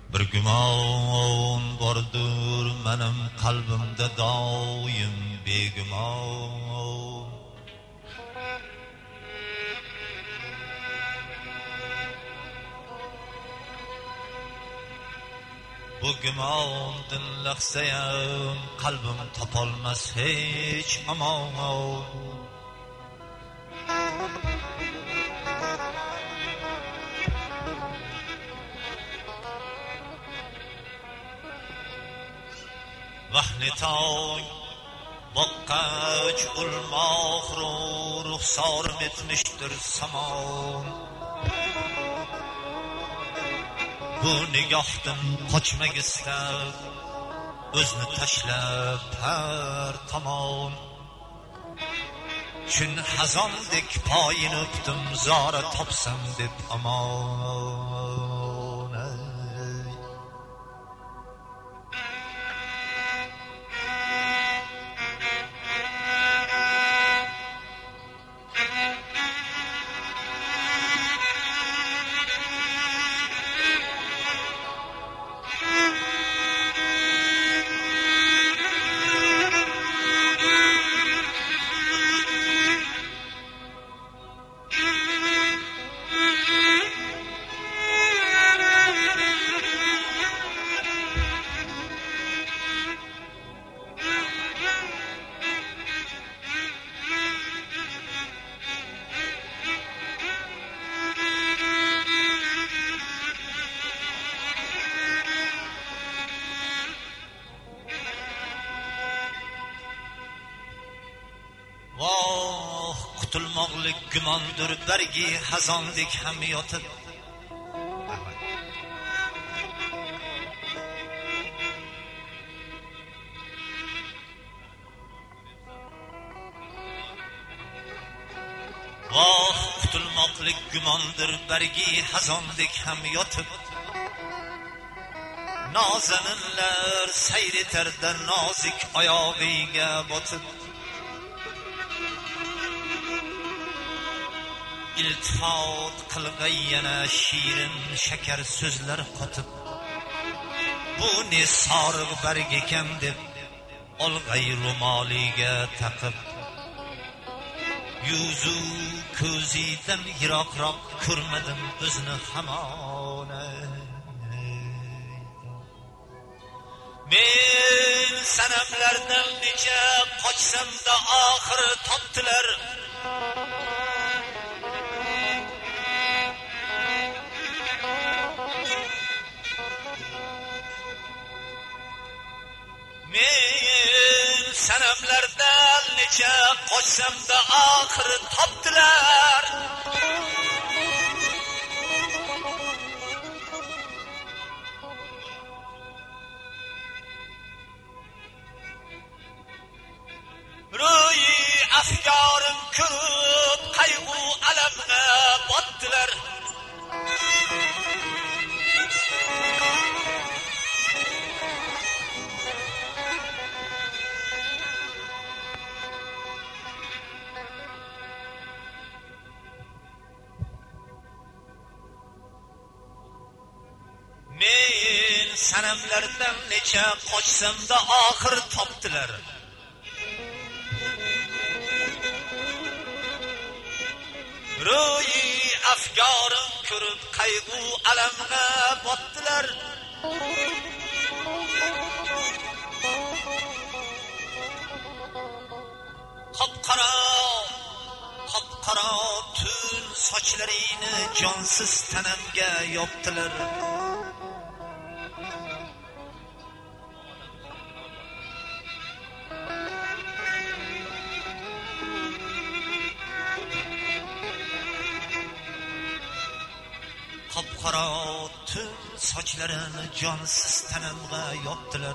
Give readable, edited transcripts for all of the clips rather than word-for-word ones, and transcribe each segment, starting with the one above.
Bir gumon bordur menim qalbimda doim begumon. Bu gumondan lahzayam qalbim topolmas hech amon. Vahni toy boqqach ulmoq ruxsorim etmiştir samon. Bu nigohdan qochmak istab o'zni tashlab har tomon. Chun hazondek poyin o'pdim zora topsam deb amon. Qutulmoqlik gumondir bargi hazondek ham yotib. Voh, qutulmoqlik gumondir bargi hazondek ham yotib. Nozaninlar sayr etarda nozik oyog'iga botib. İltifot qilg'ay yana shirin shakar so'zlar qotib. Bu ne soriq barg ekan deb olg'ay ro'moliga taqib. Yuzu ko'zidan yiroqroq ko'rmadim o'zni hamon. Men sanamlardan necha qochsam da oxir topdilar. Men sanamlardan necha qochsam da oxir topdilar. Ro'yi afkorim ko'p qayg'u alamga botdilar. Men sanamlardan necha qochsam da oxir topdilar. Ro'yi afkorim ko'rib qayg'u alamga botdilar. Qop-qaro tun sochlarini jonsiz tanamga yopdilar. Qop-qaro tun sochlarini jonsiz tanamga yopdilar.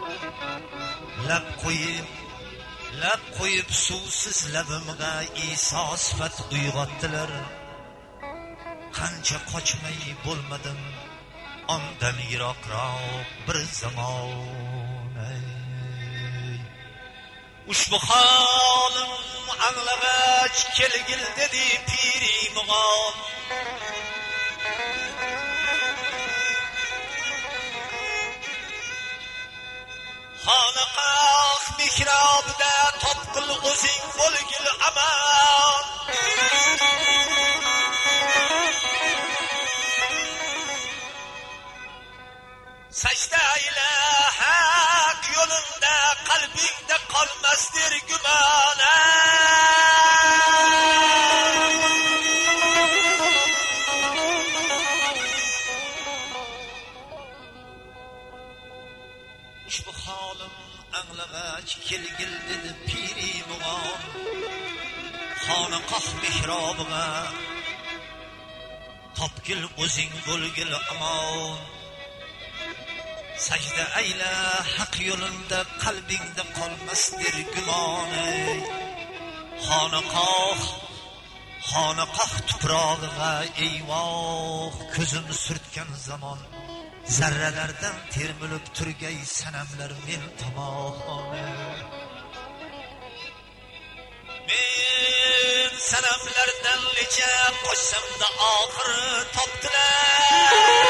Lab qo'yib suvsiz labimga Iso sifat uyg'otdilar. Qancha qochmay bo'lmadim ondan yiroqroq bir zamon. Ushbu holim anglag'ach kelgil dedi piri mug'on. xonaqoh mihrobida topqil o'zing bo'lgil aman. Sajda ila haq yo'linda qalbingda qolmasdir gumon. Ushbu holim anglag'ach kelgil dedi piri mug'on. Xonaqoh mehrobiga topgil o'zing bo'lgil amon. Sajda ayla haq yo'linda qalbingda qolmasdir gumon. Xonaqoh tuprog'iga eyvoh ko'zim surtgan zamon. Zarralardan termilib turgay sanamlar men tomon. Men sanamlardan lecha qo'shsamda oxir topdilar.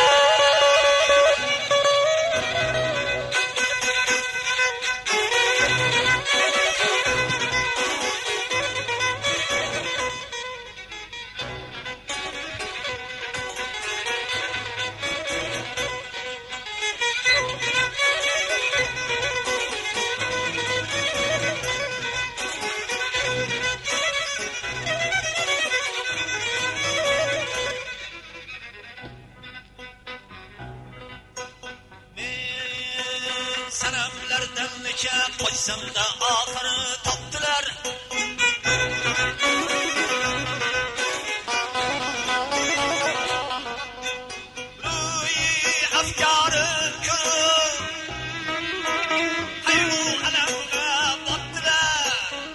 Sanamlardan necha qo'ysamda oxiri topdilar. Ruhi afkorim ko'rib haybu alamga botdilar.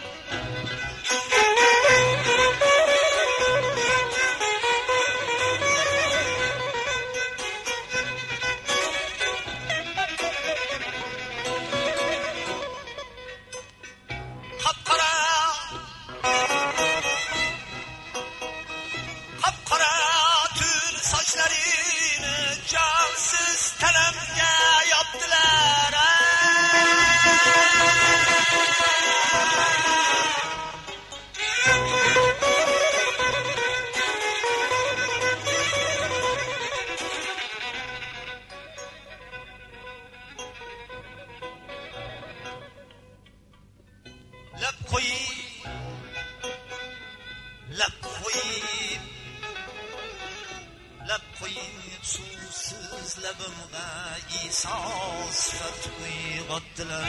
Cansiz tanamga yopdilar. Lab qo'yib suvsiz labimga Iso sifat uyg'otdilar.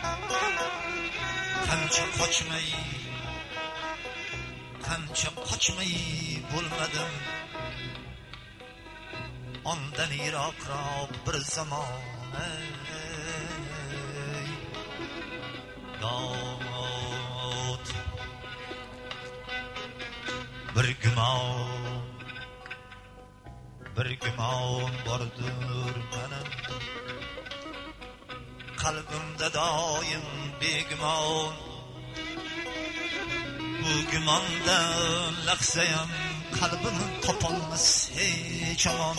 Qancha qochmay bo'lmadim. Ondan yiroqroq bir zamon. Dod bir gumon bordur mening. Qalbimda doim begumon. Bu gumondan laqsayam qalbini topolmas hech omon.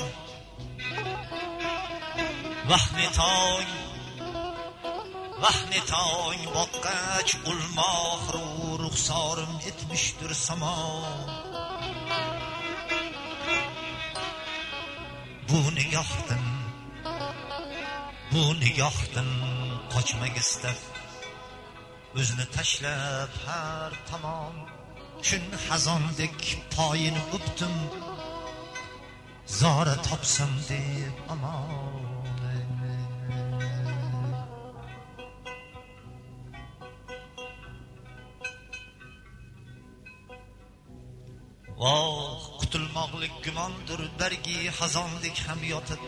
Vahni tong boqqach ulmoq ruxsorim etmishdir samon. Bu nigohdan qochmak istab o'zni tashlab har tomon kun xazondek poyini o'pdim. Zora topsam deb amon. Voh, qutulmoqlik gumondir bargi xazondek ham yotib.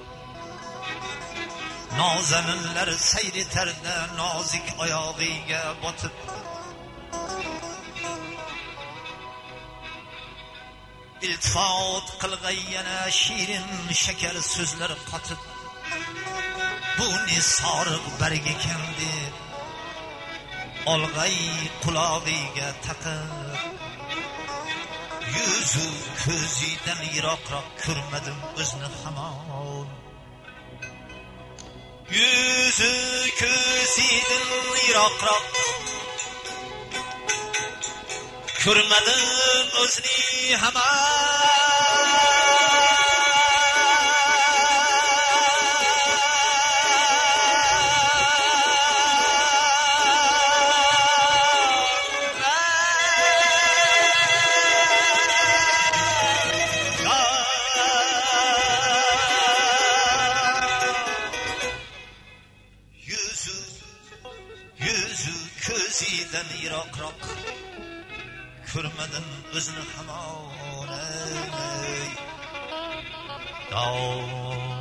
Nozaninlar sayr etarda nozik oyog'iga botib. iltifot qilg'ay yana shirin shakar so'zlar qotib. Bu ne soriq barg ekan deb olg'ay qulog'iga taqib. Yuzu ko'zidan yiroqroq ko'rmadim o'zni hamon. Yuz Yüzü ko'zidan yiroqroq ko'rmadim o'zini hamon. Yüzü ko'zidan yiroqroq ko'rmadim o'zini hamon.